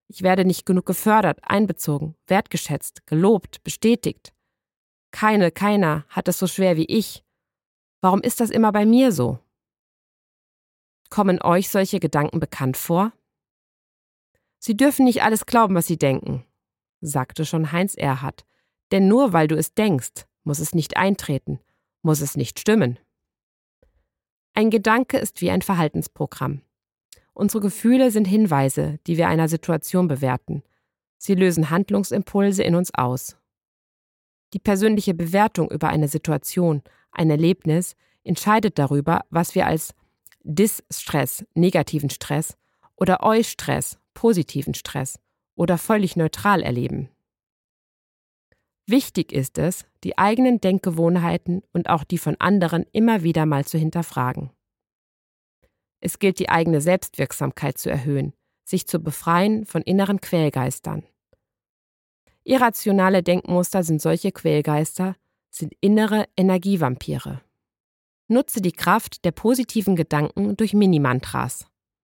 Ich werde nicht genug gefördert, einbezogen, wertgeschätzt, gelobt, bestätigt. Keiner hat es so schwer wie ich. Warum ist das immer bei mir so? Kommen euch solche Gedanken bekannt vor? Sie dürfen nicht alles glauben, was sie denken, sagte schon Heinz Erhardt. Denn nur weil du es denkst, muss es nicht eintreten, muss es nicht stimmen. Ein Gedanke ist wie ein Verhaltensprogramm. Unsere Gefühle sind Hinweise, die wir einer Situation bewerten. Sie lösen Handlungsimpulse in uns aus. Die persönliche Bewertung über eine Situation, ein Erlebnis, entscheidet darüber, was wir als Dis-Stress, negativen Stress, oder Eu-Stress, positiven Stress, oder völlig neutral erleben. Wichtig ist es, die eigenen Denkgewohnheiten und auch die von anderen immer wieder mal zu hinterfragen. Es gilt, die eigene Selbstwirksamkeit zu erhöhen, sich zu befreien von inneren Quälgeistern. Irrationale Denkmuster sind solche Quälgeister, sind innere Energievampire. Nutze die Kraft der positiven Gedanken durch Mini-Mantras.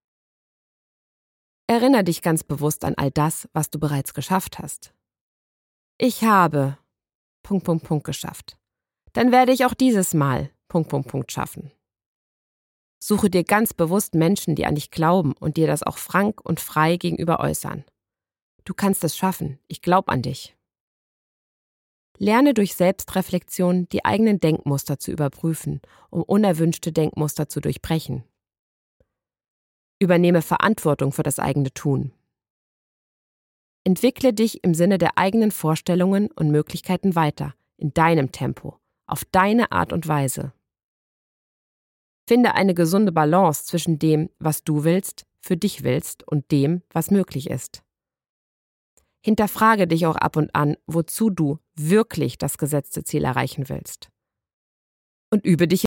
Erinnere dich ganz bewusst an all das, was du bereits geschafft hast. Ich habe ... geschafft. Dann werde ich auch dieses Mal ... schaffen. Suche dir ganz bewusst Menschen, die an dich glauben und dir das auch frank und frei gegenüber äußern. Du kannst es schaffen, ich glaube an dich. Lerne durch Selbstreflexion die eigenen Denkmuster zu überprüfen, um unerwünschte Denkmuster zu durchbrechen. Übernehme Verantwortung für das eigene Tun. Entwickle dich im Sinne der eigenen Vorstellungen und Möglichkeiten weiter, in deinem Tempo, auf deine Art und Weise. Finde eine gesunde Balance zwischen dem, was du willst, für dich willst und dem, was möglich ist. Hinterfrage dich auch ab und an, wozu du wirklich das gesetzte Ziel erreichen willst. Und übe dich